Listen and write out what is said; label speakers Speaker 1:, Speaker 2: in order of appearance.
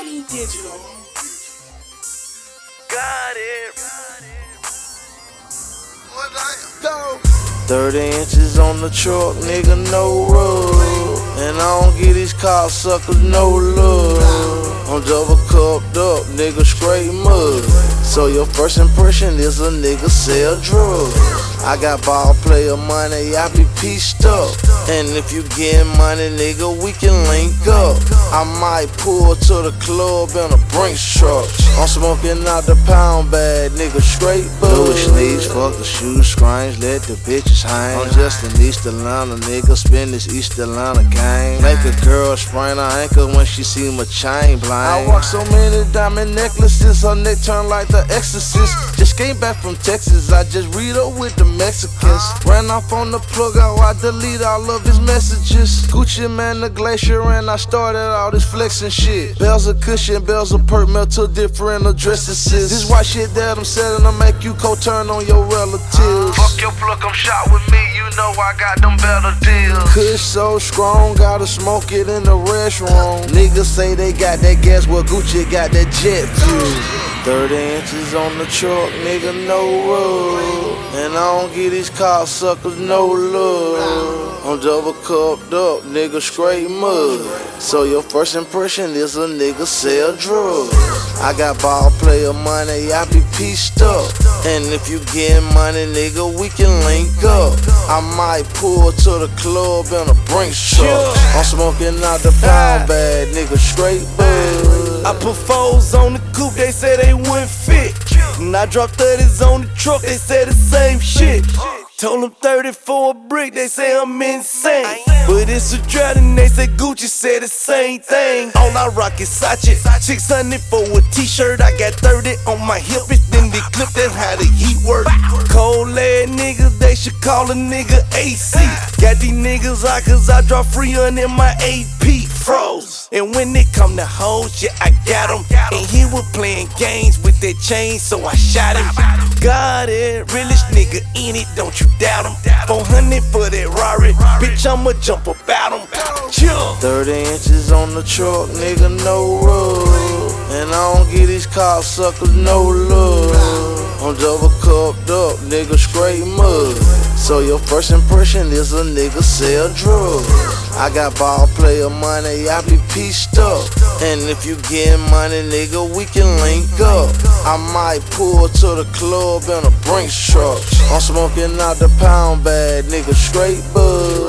Speaker 1: Digital.
Speaker 2: Got it.
Speaker 3: Go. 30 inches on the truck, nigga, no rub. And I don't give these cocksuckers no love. I'm double cupped up, nigga, straight mud. So your first impression is a nigga sell drugs. I got ball player money, I be pieced up. And if you get money, nigga, we can link up. I might pull to the club in a Brinks truck. I'm smoking out the pound bag, nigga, straight bud. Louis sneeze, fuck the shoe screens, let the bitches hang. I'm just an East Atlanta nigga, spin this East Atlanta game. Make a girl sprain her ankle when she see my chain blind. I rock so many diamond necklaces, her neck turn like the Exorcist. Just came back from Texas, I just read up with the Mexicans. Ran off on the plug, I delete all of his messages. Gucci man, the glacier, and I started all this flexing shit. Bells of cushion, bells of perk, melt to different addresses. This white shit that I'm selling to make you co-turn on your relatives.
Speaker 2: Fuck your pluck, I'm shot with me, you know I got them better deals.
Speaker 3: Kush so strong, gotta smoke it in the restroom. Niggas say they got that gas, well Gucci got that jet fuel. 30 inches on the truck, nigga, no rub. And I don't give these cocksuckers no love. I'm double cupped up, nigga, straight mud. So your first impression is a nigga sell drugs. I got ball player money, I be pieced up. And if you get money, nigga, we can link up. I might pull to the club in a Brinks truck. I'm smoking out the pound bag, nigga, straight bud.
Speaker 4: I put foes on the coupe, they said they wouldn't fit. And I dropped 30s on the truck, they said the same shit. Told them 30 for a brick, they say I'm insane. But it's a drought and they say Gucci said the same thing. All I rock is Sachi, 600 for a t-shirt. I got 30 on my hip, it then they clip, that's how the heat work. Cold ass niggas, they should call a nigga AC. Got these niggas out cause I drop free on in my AP froze. And when it come to hoes, yeah, I got them. And he was playing games with that chain, so I shot him. Got it, realest nigga in it, don't you doubt him. 400 for that Rari, bitch, I'ma jump about him.
Speaker 3: 30 inches on the truck, nigga, no rub. And I don't give these cocksuckers no love. I'm double cupped up, nigga, straight mud. So your first impression is a nigga sell drugs. I got ball player money, I be pieced up. And if you get money, nigga, we can link up. I might pull to the club in a Brinks truck. I'm smoking out the pound bag, nigga, straight bud.